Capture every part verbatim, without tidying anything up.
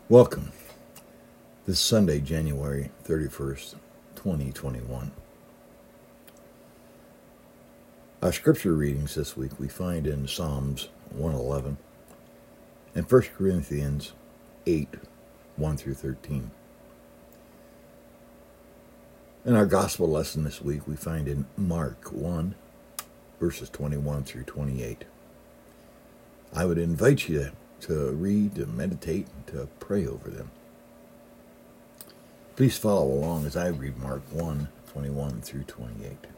Welcome. This Sunday, January thirty-first, twenty twenty-one. Our scripture readings this week we find in Psalms one eleven and First Corinthians eight, one through thirteen. And our gospel lesson this week we find in Mark one, verses twenty-one through twenty-eight. I would invite you to read, to meditate, and to pray over them. Please follow along as I read Mark one, twenty-one through twenty-eight.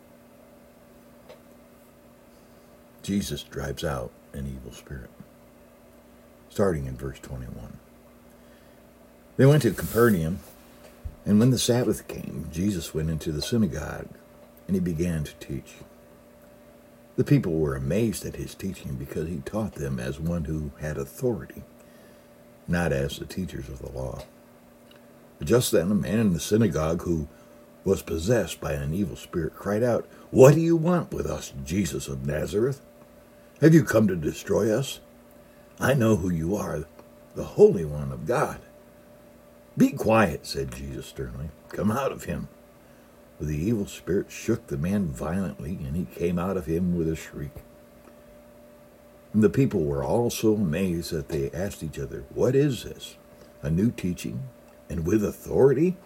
Jesus drives out an evil spirit. Starting in verse twenty-one. They went to Capernaum, and when the Sabbath came, Jesus went into the synagogue, and he began to teach. The people were amazed at his teaching because he taught them as one who had authority, not as the teachers of the law. Just then a man in the synagogue who was possessed by an evil spirit cried out, "What do you want with us, Jesus of Nazareth? Have you come to destroy us? I know who you are, the Holy One of God." "Be quiet," said Jesus sternly. "Come out of him." But the evil spirit shook the man violently, and he came out of him with a shriek. And the people were all so amazed that they asked each other, "What is this? A new teaching, and with authority?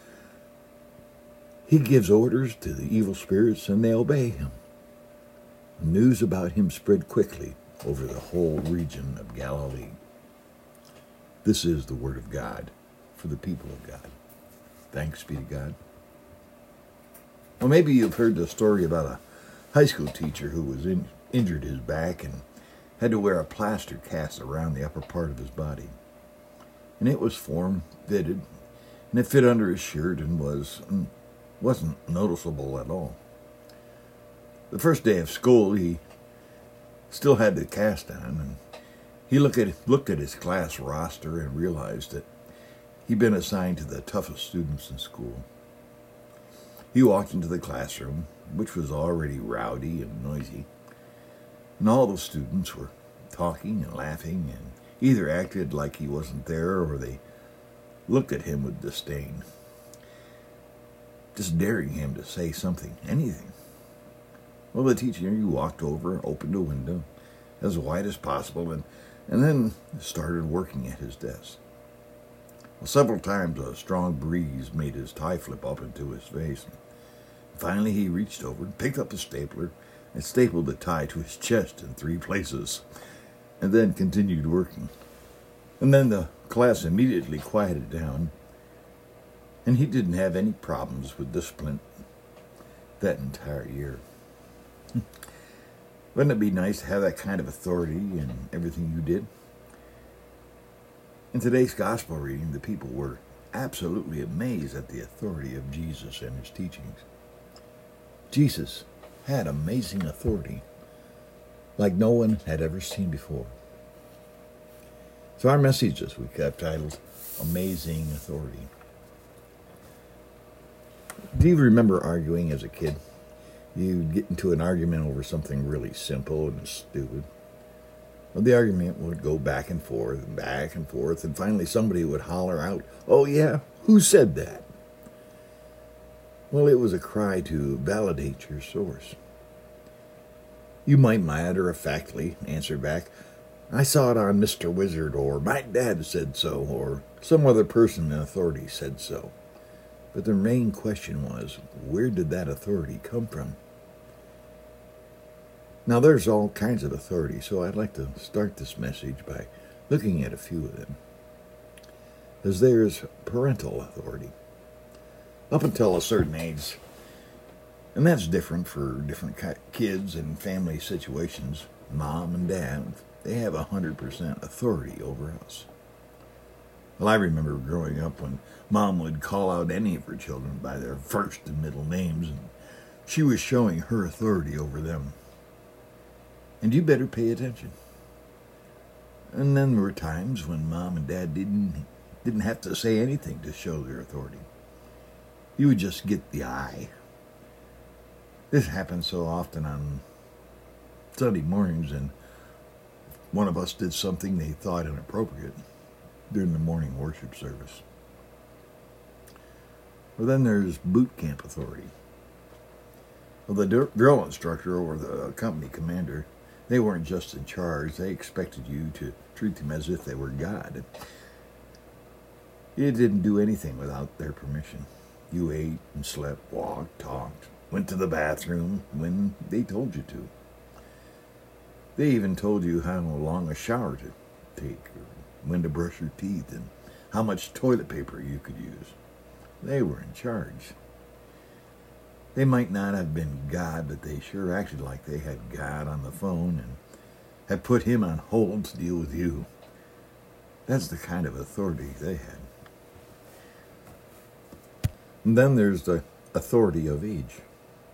He gives orders to the evil spirits, and they obey him." News about him spread quickly over the whole region of Galilee. This is the word of God for the people of God. Thanks be to God. Well, maybe you've heard the story about a high school teacher who was in, injured his back and had to wear a plaster cast around the upper part of his body. And it was form-fitted, and it fit under his shirt and was, wasn't noticeable at all. The first day of school, he still had the cast on, and he looked at, looked at his class roster and realized that he'd been assigned to the toughest students in school. He walked into the classroom, which was already rowdy and noisy, and all the students were talking and laughing and either acted like he wasn't there or they looked at him with disdain, just daring him to say something, anything. Well, the teacher, he walked over, opened a window as wide as possible, and, and then started working at his desk. Well, several times a strong breeze made his tie flip up into his face. Finally, he reached over, picked up a stapler, and stapled the tie to his chest in three places, and then continued working. And then the class immediately quieted down, and he didn't have any problems with discipline that entire year. Wouldn't it be nice to have that kind of authority in everything you did? In today's gospel reading, the people were absolutely amazed at the authority of Jesus and his teachings. Jesus had amazing authority, like no one had ever seen before. So our message this week I've titled, Amazing Authority. Do you remember arguing as a kid? You'd get into an argument over something really simple and stupid. Well, the argument would go back and forth and back and forth, and finally somebody would holler out, "Oh yeah, who said that?" Well, it was a cry to validate your source. You might matter-of-factly answer back, "I saw it on Mister Wizard," or "My dad said so," or "Some other person in authority said so." But the main question was, where did that authority come from? Now, there's all kinds of authority, so I'd like to start this message by looking at a few of them. As there is parental authority. Up until a certain age, and that's different for different kids and family situations, mom and dad, they have one hundred percent authority over us. Well, I remember growing up when Mom would call out any of her children by their first and middle names, and she was showing her authority over them. And you better pay attention. And then there were times when Mom and Dad didn't didn't have to say anything to show their authority. You would just get the eye. This happens so often on Sunday mornings, and one of us did something they thought inappropriate. during the morning worship service. Well, then there's boot camp authority. Well, the drill instructor or the company commander, they weren't just in charge. They expected you to treat them as if they were God. You didn't do anything without their permission. You ate and slept, walked, talked, went to the bathroom when they told you to. They even told you how long a shower to take, or when to brush your teeth, and how much toilet paper you could use. They were in charge. They might not have been God, but they sure acted like they had God on the phone and had put him on hold to deal with you. That's the kind of authority they had. And then there's the authority of age.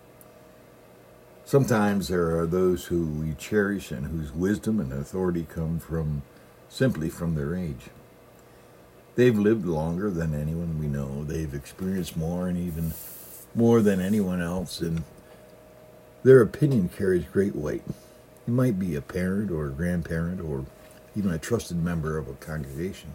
Sometimes there are those who we cherish and whose wisdom and authority come from simply from their age. They've lived longer than anyone we know. They've experienced more and even more than anyone else, and their opinion carries great weight. It might be a parent or a grandparent or even a trusted member of a congregation.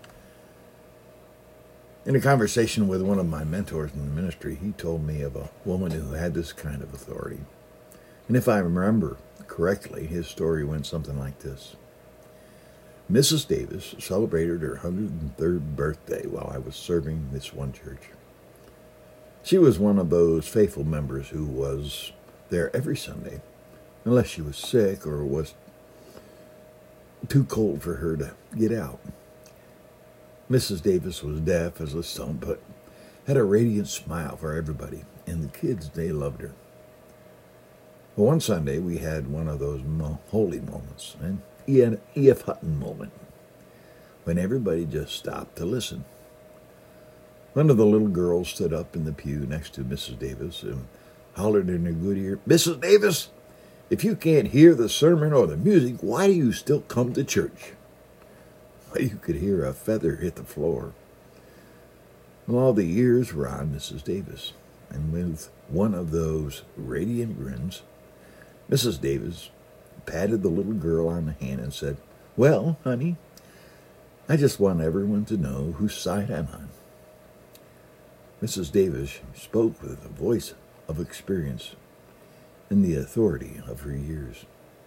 In a conversation with one of my mentors in the ministry, he told me of a woman who had this kind of authority. And if I remember correctly, his story went something like this. Missus Davis celebrated her one hundred third birthday while I was serving this one church. She was one of those faithful members who was there every Sunday, unless she was sick or was too cold for her to get out. Missus Davis was deaf as a stump, but had a radiant smile for everybody, and the kids, they loved her. Well, one Sunday, we had one of those mo- holy moments, an E F. Hutton moment, when everybody just stopped to listen. One of the little girls stood up in the pew next to Missus Davis and hollered in her good ear, "Missus Davis, if you can't hear the sermon or the music, why do you still come to church?" Well, you could hear a feather hit the floor. Well, all the ears were on Missus Davis, and with one of those radiant grins, Missus Davis patted the little girl on the hand and said, "Well, honey, I just want everyone to know whose side I'm on." Missus Davis spoke with a voice of experience and the authority of her years.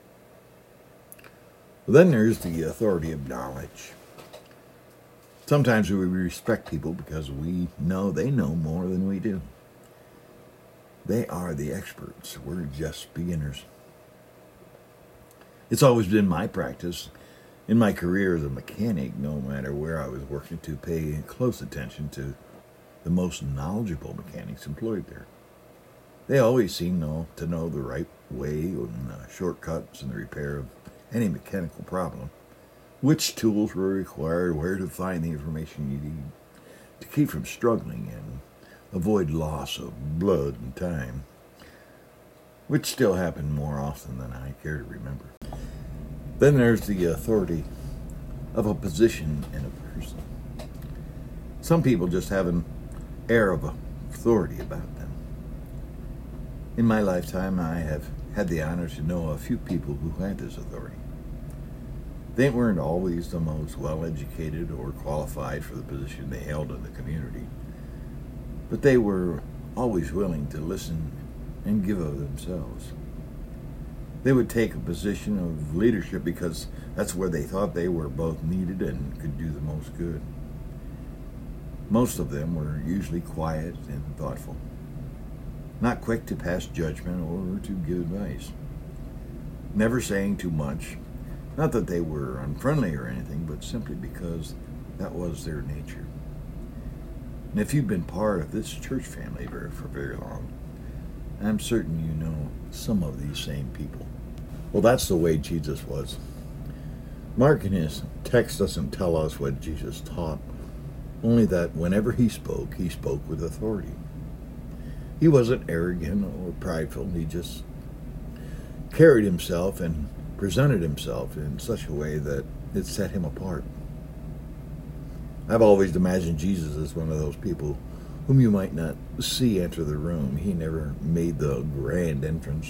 Then there's the authority of knowledge. Sometimes we respect people because we know they know more than we do. They are the experts. We're just beginners. It's always been my practice in my career as a mechanic, no matter where I was working, to pay close attention to the most knowledgeable mechanics employed there. They always seem know, to know the right way and uh, shortcuts in the repair of any mechanical problem, which tools were required, where to find the information you need to keep from struggling and avoid loss of blood and time, which still happen more often than I care to remember. Then there's the authority of a position in a person. Some people just have an air of authority about them. In my lifetime, I have had the honor to know a few people who had this authority. They weren't always the most well-educated or qualified for the position they held in the community, but they were always willing to listen and give of themselves. They would take a position of leadership because that's where they thought they were both needed and could do the most good. Most of them were usually quiet and thoughtful, not quick to pass judgment or to give advice, never saying too much. Not that they were unfriendly or anything, but simply because that was their nature. And if you've been part of this church family for, for very long, I'm certain you know some of these same people. Well, that's the way Jesus was. Mark in his text doesn't tell us what Jesus taught, only that whenever he spoke, he spoke with authority. He wasn't arrogant or prideful. He just carried himself and presented himself in such a way that it set him apart. I've always imagined Jesus as one of those people whom you might not see enter the room. He never made the grand entrance,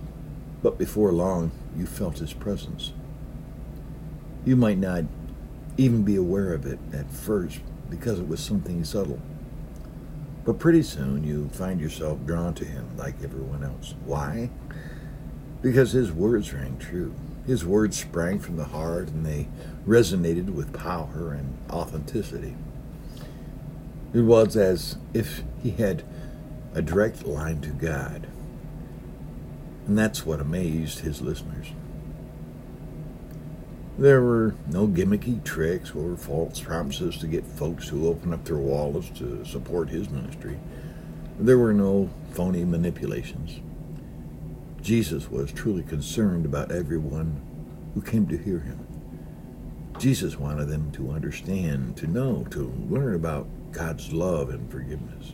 but before long you felt his presence. You might not even be aware of it at first because it was something subtle. But pretty soon you find yourself drawn to him like everyone else. Why? Because his words rang true. His words sprang from the heart and they resonated with power and authenticity. It was as if he had a direct line to God. And that's what amazed his listeners. There were no gimmicky tricks or false promises to get folks to open up their wallets to support his ministry. There were no phony manipulations. Jesus was truly concerned about everyone who came to hear him. Jesus wanted them to understand, to know, to learn about God's love and forgiveness.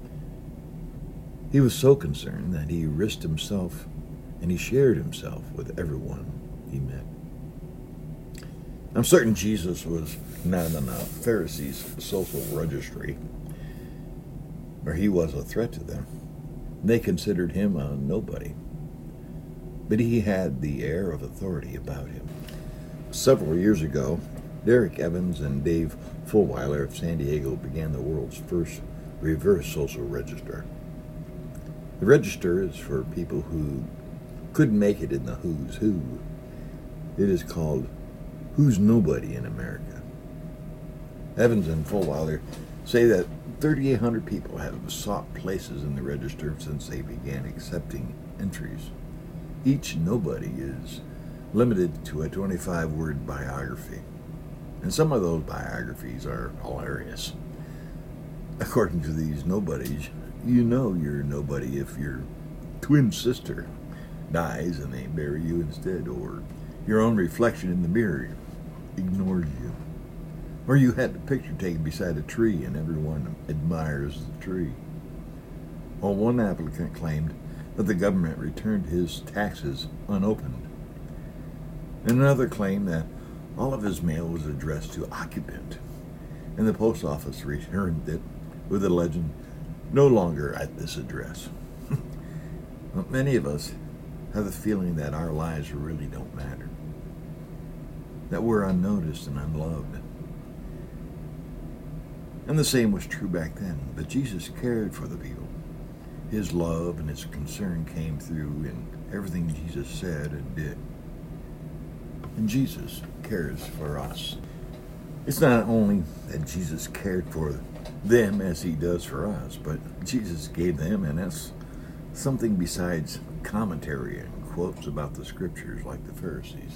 He was so concerned that he risked himself and he shared himself with everyone he met. I'm certain Jesus was not in the Pharisees' social registry, or he was a threat to them. They considered him a nobody, but he had the air of authority about him. Several years ago, Derek Evans and Dave Fulweiler of San Diego began the world's first reverse social register. The register is for people who couldn't make it in the who's who. It is called Who's Nobody in America. Evans and Fulweiler say that thirty-eight hundred people have sought places in the register since they began accepting entries. Each nobody is limited to a twenty-five word biography, and some of those biographies are hilarious. According to these nobodies, you know you're nobody if your twin sister dies and they bury you instead, or your own reflection in the mirror ignores you, or you had a picture taken beside a tree and everyone admires the tree. Well, one applicant claimed that the government returned his taxes unopened. And another claimed that all of his mail was addressed to occupant, and the post office returned it with the legend, "No longer at this address." Well, many of us have the feeling that our lives really don't matter, that we're unnoticed and unloved. And the same was true back then, but Jesus cared for the people. His love and his concern came through in everything Jesus said and did. And Jesus cares for us. It's not only that Jesus cared for them as he does for us, but Jesus gave them and us something besides commentary and quotes about the scriptures like the Pharisees.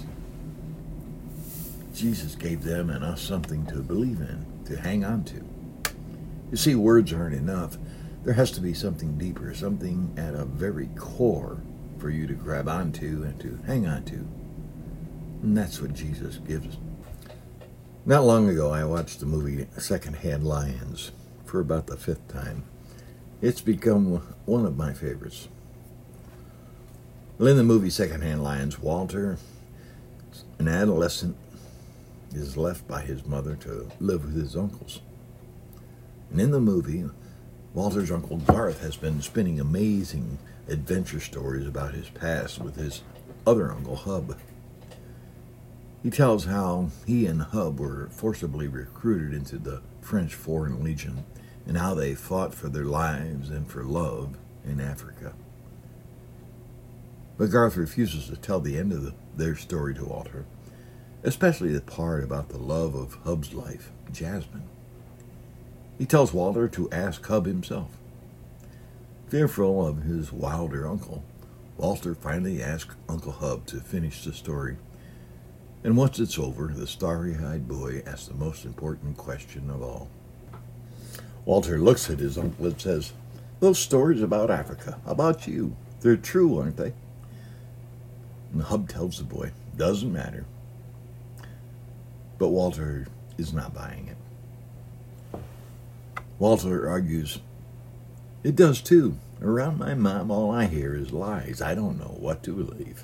Jesus gave them and us something to believe in, to hang on to. You see, words aren't enough. There has to be something deeper, something at a very core for you to grab onto and to hang on to. And that's what Jesus gives us. Not long ago, I watched the movie Secondhand Lions for about the fifth time. It's become one of my favorites. Well, in the movie Secondhand Lions, Walter, an adolescent, is left by his mother to live with his uncles. And in the movie, Walter's uncle Garth has been spinning amazing adventure stories about his past with his other uncle, Hub. He tells how he and Hub were forcibly recruited into the French Foreign Legion and how they fought for their lives and for love in Africa. But Garth refuses to tell the end of the, their story to Walter, especially the part about the love of Hub's life, Jasmine. He tells Walter to ask Hub himself. Fearful of his wilder uncle, Walter finally asks Uncle Hub to finish the story. And once it's over, the starry-eyed boy asks the most important question of all. Walter looks at his uncle and says, "Those stories about Africa, about you, they're true, aren't they?" And Hub tells the boy, "Doesn't matter." But Walter is not buying it. Walter argues, "It does too. Around my mom, all I hear is lies. I don't know what to believe."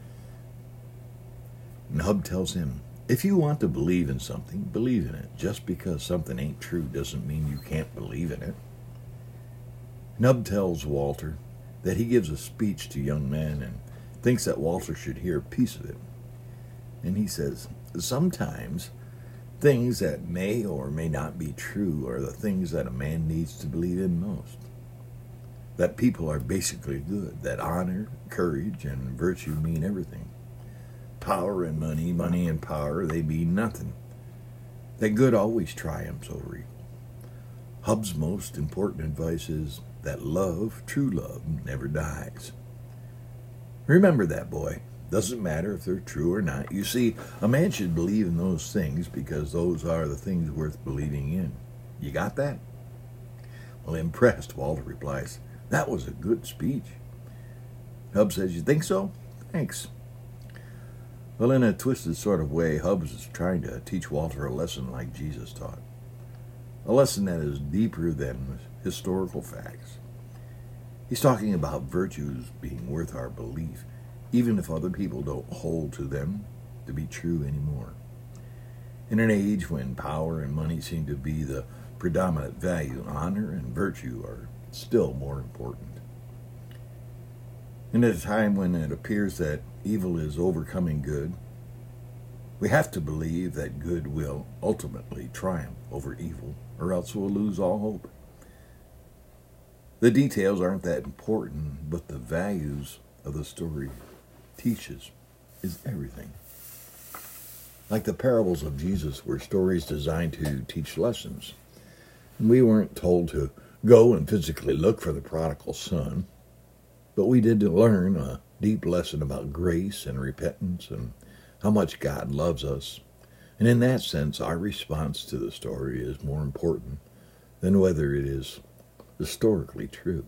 And Hub tells him, "If you want to believe in something, believe in it. Just because something ain't true doesn't mean you can't believe in it." And Hub tells Walter that he gives a speech to young men and thinks that Walter should hear a piece of it. And he says, "Sometimes Things that may or may not be true are the things that a man needs to believe in most. That people are basically good, that honor, courage, and virtue mean everything. Power and money, money and power, they mean nothing. That good always triumphs over evil. Hub's most important advice is that love, true love, never dies. Remember that, boy. Doesn't matter if they're true or not. You see, a man should believe in those things because those are the things worth believing in. You got that? Well, impressed, Walter replies, "That was a good speech." Hub says, "You think so? Thanks." Well, in a twisted sort of way, Hubbs is trying to teach Walter a lesson like Jesus taught. A lesson that is deeper than historical facts. He's talking about virtues being worth our belief, even if other people don't hold to them to be true anymore. In an age when power and money seem to be the predominant value, honor and virtue are still more important. And at a time when it appears that evil is overcoming good, we have to believe that good will ultimately triumph over evil, or else we'll lose all hope. The details aren't that important, but the values of the story teaches is everything. Like the parables of Jesus were stories designed to teach lessons. And we weren't told to go and physically look for the prodigal son, but we did learn a deep lesson about grace and repentance and how much God loves us. And in that sense, our response to the story is more important than whether it is historically true.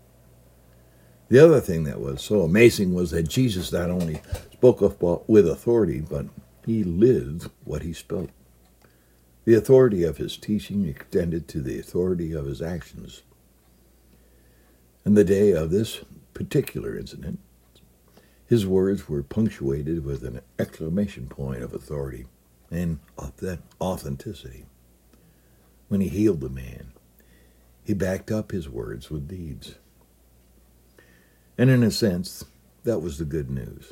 The other thing that was so amazing was that Jesus not only spoke with authority, but he lived what he spoke. The authority of his teaching extended to the authority of his actions. And the day of this particular incident, his words were punctuated with an exclamation point of authority and authenticity. When he healed the man, he backed up his words with deeds. And in a sense, that was the good news.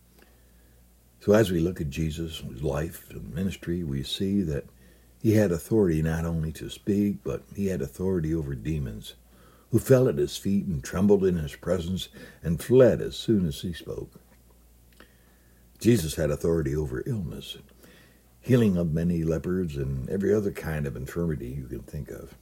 So as we look at Jesus, his life and ministry, we see that he had authority not only to speak, but he had authority over demons, who fell at his feet and trembled in his presence and fled as soon as he spoke. Jesus had authority over illness, healing of many lepers and every other kind of infirmity you can think of.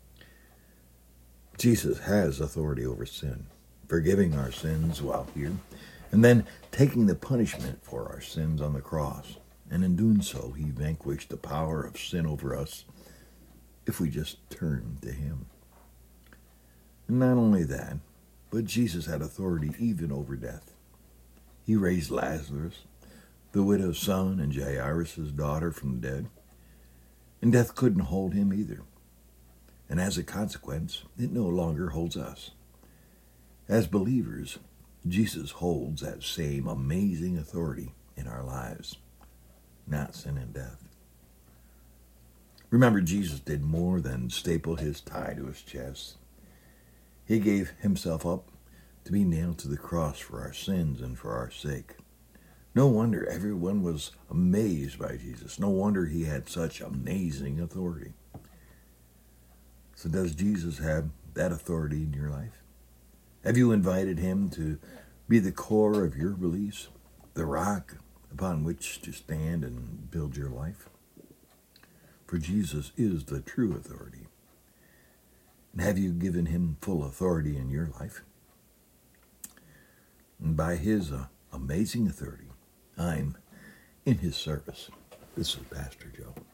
Jesus has authority over sin, forgiving our sins while here, and then taking the punishment for our sins on the cross. And in doing so, he vanquished the power of sin over us if we just turn to him. And not only that, but Jesus had authority even over death. He raised Lazarus, the widow's son, and Jairus' daughter from the dead, and death couldn't hold him either. And as a consequence, it no longer holds us. As believers, Jesus holds that same amazing authority in our lives, not sin and death. Remember, Jesus did more than staple his tie to his chest. He gave himself up to be nailed to the cross for our sins and for our sake. No wonder everyone was amazed by Jesus. No wonder he had such amazing authority. So does Jesus have that authority in your life? Have you invited him to be the core of your beliefs, the rock upon which to stand and build your life? For Jesus is the true authority. And have you given him full authority in your life? And by his uh, amazing authority, I'm in his service. This is Pastor Joe.